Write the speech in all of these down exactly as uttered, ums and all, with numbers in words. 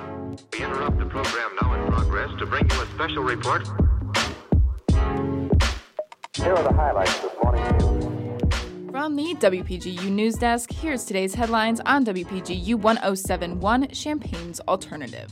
We interrupt the program now in progress to bring you a special report. Here are the highlights this morning. From the W P G U News Desk, here's today's headlines on W P G U one oh seven point one, Champaign's Alternative.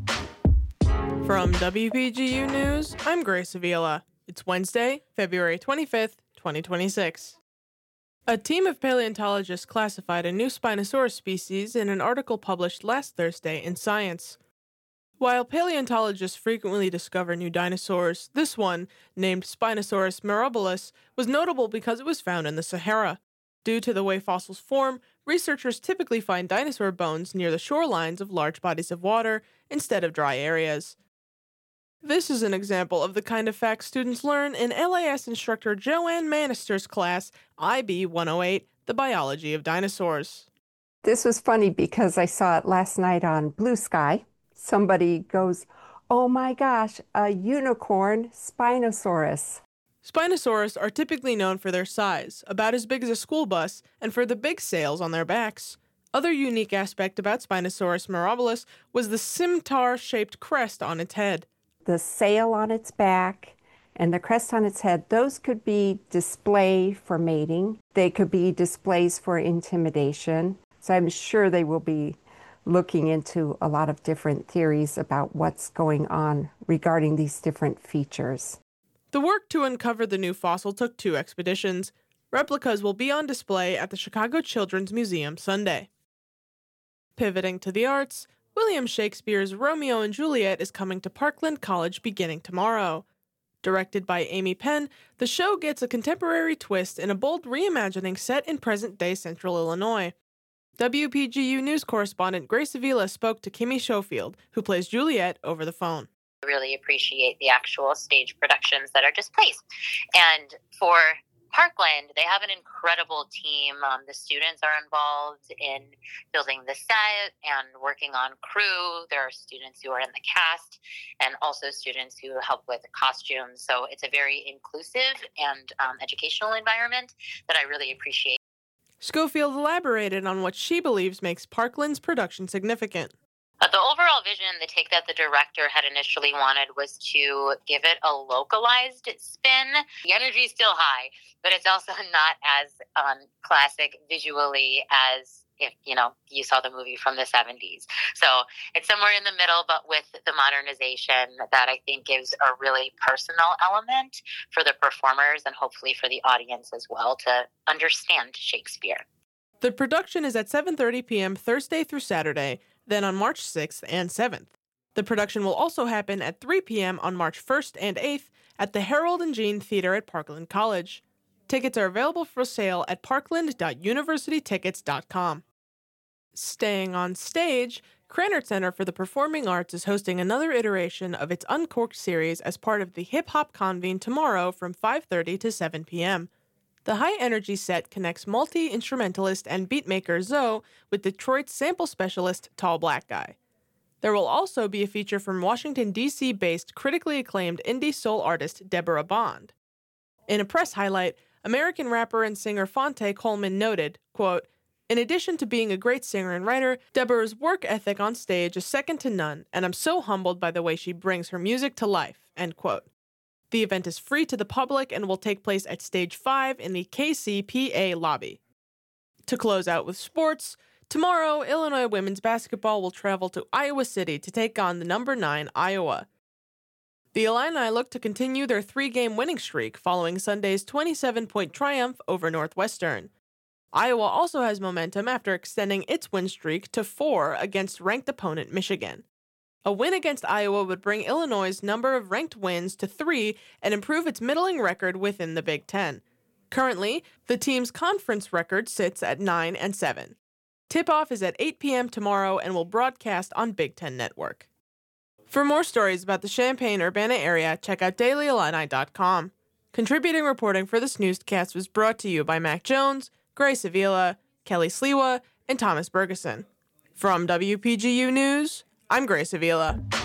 From W P G U News, I'm Grace Avila. It's Wednesday, February twenty-fifth, twenty twenty-six. A team of paleontologists classified a new Spinosaurus species in an article published last Thursday in Science. While paleontologists frequently discover new dinosaurs, this one, named Spinosaurus mirabilis, was notable because it was found in the Sahara. Due to the way fossils form, researchers typically find dinosaur bones near the shorelines of large bodies of water instead of dry areas. This is an example of the kind of facts students learn in L A S instructor Joanne Manister's class, I B one oh eight, The Biology of Dinosaurs. This was funny because I saw it last night on Blue Sky. Somebody goes, "Oh my gosh, a unicorn Spinosaurus." Spinosaurus are typically known for their size, about as big as a school bus, and for the big sails on their backs. Other unique aspect about Spinosaurus mirabilis was the scimitar-shaped crest on its head. The sail on its back and the crest on its head, those could be display for mating. They could be displays for intimidation. So I'm sure they will be looking into a lot of different theories about what's going on regarding these different features. The work to uncover the new fossil took two expeditions. Replicas will be on display at the Chicago Children's Museum Sunday. Pivoting to the arts, William Shakespeare's Romeo and Juliet is coming to Parkland College beginning tomorrow. Directed by Amy Penn, the show gets a contemporary twist in a bold reimagining set in present-day Central Illinois. W P G U News correspondent Grace Avila spoke to Kimmy Schofield, who plays Juliet, over the phone. I really appreciate the actual stage productions that are displaced. And for Parkland, they have an incredible team. Um, the students are involved in building the set and working on crew. There are students who are in the cast and also students who help with costumes. So it's a very inclusive and um, educational environment that I really appreciate. Schofield elaborated on what she believes makes Parkland's production significant. But the overall vision, the take that the director had initially wanted was to give it a localized spin. The energy is still high, but it's also not as um, classic visually as if, you know, you saw the movie from the seventies. So it's somewhere in the middle, but with the modernization that I think gives a really personal element for the performers and hopefully for the audience as well to understand Shakespeare. The production is at seven thirty p.m. Thursday through Saturday, then on March sixth and seventh. The production will also happen at three p.m. on March first and eighth at the Harold and Jean Theater at Parkland College. Tickets are available for sale at parkland dot university tickets dot com. Staying on stage, Krannert Center for the Performing Arts is hosting another iteration of its Uncorked series as part of the Hip Hop Convene tomorrow from five thirty to seven p.m. The high-energy set connects multi-instrumentalist and beatmaker Zoe with Detroit's sample specialist Tall Black Guy. There will also be a feature from Washington, D C-based critically acclaimed indie soul artist Deborah Bond. In a press highlight, American rapper and singer Phonte Coleman noted, quote, "In addition to being a great singer and writer, Deborah's work ethic on stage is second to none, and I'm so humbled by the way she brings her music to life," end quote. The event is free to the public and will take place at Stage five in the K C P A lobby. To close out with sports, tomorrow, Illinois women's basketball will travel to Iowa City to take on the number nine Iowa. The Illini look to continue their three-game winning streak following Sunday's twenty-seven point triumph over Northwestern. Iowa also has momentum after extending its win streak to four against ranked opponent Michigan. A win against Iowa would bring Illinois' number of ranked wins to three and improve its middling record within the Big Ten. Currently, the team's conference record sits at nine and seven. Tip-off is at eight p.m. tomorrow and will broadcast on Big Ten Network. For more stories about the Champaign-Urbana area, check out daily illini dot com. Contributing reporting for this newscast was brought to you by Mac Jones, Grace Avila, Kelly Sliwa, and Thomas Bergeson. From W P G U News, I'm Grace Avila.